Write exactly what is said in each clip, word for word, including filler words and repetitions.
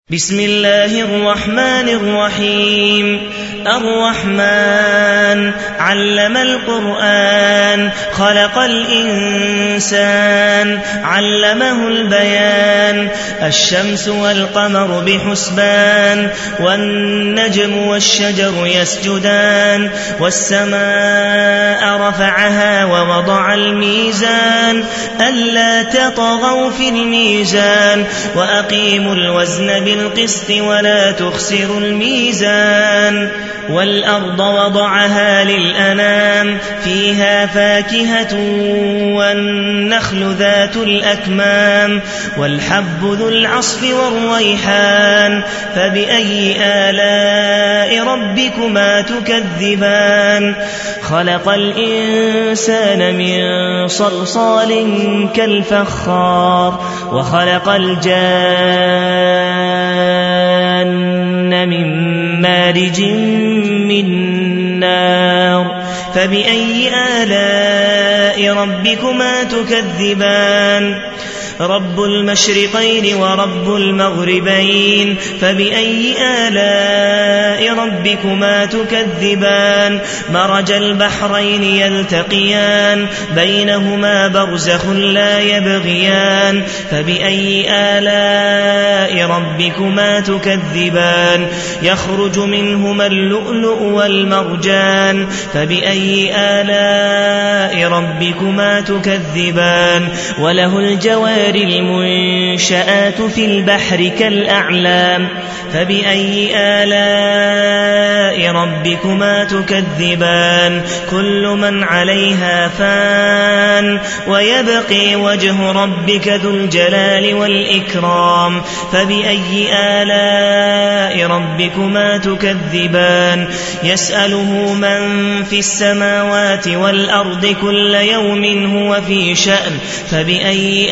بسم الله الرحمن الرحيم الرحمن علم القرآن خلق الإنسان علمه البيان الشمس والقمر بحسبان والنجم والشجر يسجدان والسماء رفعها ووضع الميزان ألا تطغوا في الميزان وأقيموا الوزن بالقسط ولا تخسروا الميزان والأرض وضعها للأنام فيها فاكهة والنخل ذات الأكمام والحب ذو العصف والريحان فبأي آلاء ربكما تكذبان خلق الإنسان من صلصال كالفخار وخلق الجان من مارج من نار فبأي آلاء ربكما تكذبان رب المشرقين ورب المغربين فبأي آلاء ربكما تكذبان مرج البحرين يلتقيان بينهما برزخ لا يبغيان فبأي آلاء ربكما تكذبان يخرج منهما اللؤلؤ والمرجان فبأي آلاء ربكما تكذبان وله الجوار المنشآت في البحر كالأعلام فبأي آلاء ربكما تكذبان كل من عليها فان ويبقي وجه ربك ذو الجلال والإكرام فبأي آلاء ربكما تكذبان يسأله من في السماوات والأرض كل يوم هو في شأن فبأي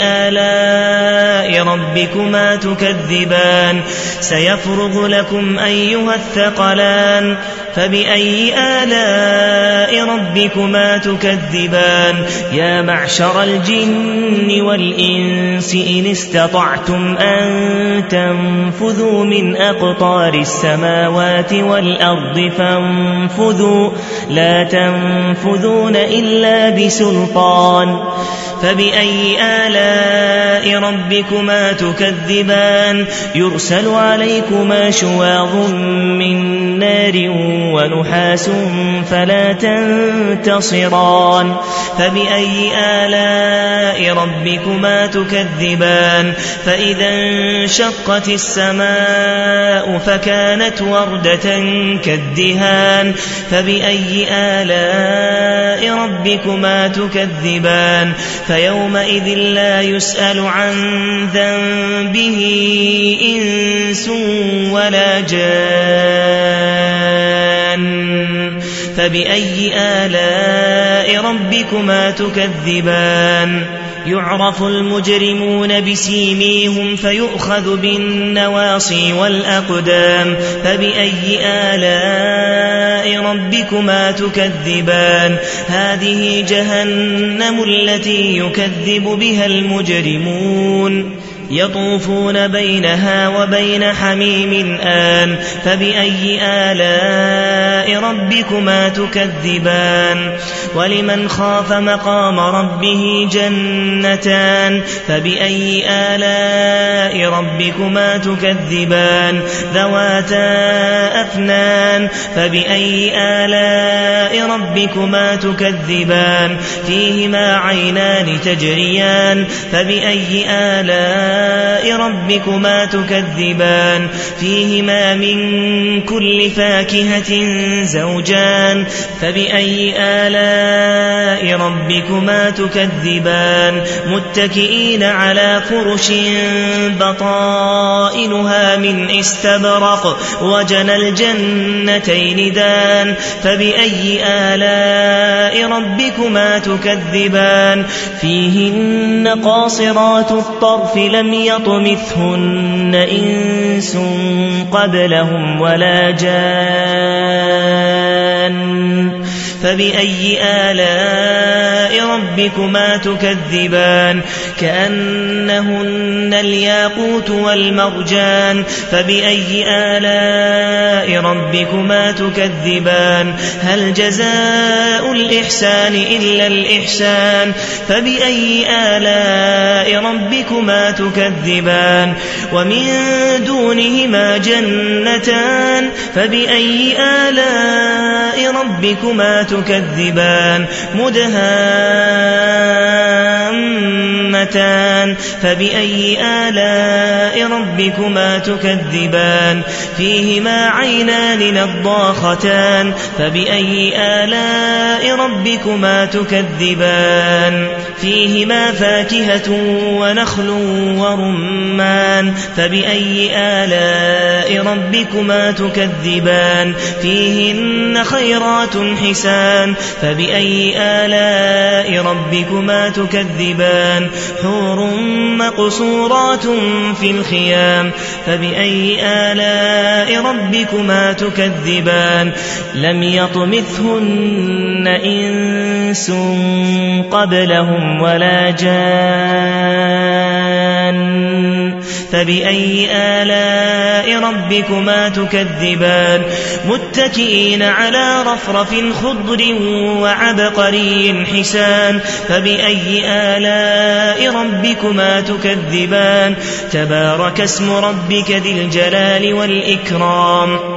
آلاء ربكما تكذبان سيفرغ لكم أيها الثقلان فبأي آلاء ربكما تكذبان يا معشر الجن والإنس إن استطعتم أن تنفذوا من أقطار السماوات والأرض فانفذوا لا تنفذون إلا بسلطان فبأي آلاء ربكما تكذبان يرسل عليكما شواظ من نار ونحاس فلا تنتصران فبأي آلاء ربكما تكذبان فإذا انشقت السماء فكانت وردة كالدهان فبأي آلاء ربكما تكذبان فيومئذ فيومئذ لا يسأل عن ذنبه إنس ولا جان فبأي آلاء ربكما تكذبان يعرف المجرمون بسيميهم فيؤخذ بالنواصي والأقدام فبأي آلاء ربكما تكذبان هذه جهنم التي يكذب بها المجرمون يطوفون بينها وبين حميم آن فبأي آلاء ربكما تكذبان ولمن خاف مقام ربه جنتان فبأي آلاء ربكما تكذبان ذواتا أفنان فبأي آلاء ربكما تكذبان فيهما عينان تجريان فبأي آلاء ربكما تكذبان فيهما من كل فاكهة زوجان فبأي آلاء ربكما تكذبان متكئين على فرش بطائنها من استبرق وجنى الجنتين دان فبأي آلاء ربكما تكذبان فيهن قاصرات الطرف لم يطمثهن إنس قبلهم ولا جان فبأي آلاء ربكما تكذبان كأنهن الياقوت والمرجان فبأي آلاء ربكما تكذبان هل جزاء الإحسان إلا الإحسان فبأي آلاء ربكما تكذبان ومن دونهما جنتان فبأي آلاء ربكما تكذبان مدهامتان فبأي آلاء ربكما تكذبان فيهما عينان نضاختان فبأي آلاء ربكما تكذبان فيهما فاكهة ونخل ورمان فبأي آلاء ربكما تكذبان فيهن خيرات حسان فبأي آلاء ربكما تكذبان حور مقصورات في الخيام فبأي آلاء ربكما تكذبان لم يطمثهن إنس قبلهم ولا جان فبأي آلاء ربكما تكذبان متكئين على رفرف خضر وعبقري حسان فبأي آلاء ربكما تكذبان تبارك اسم ربك ذي الجلال والإكرام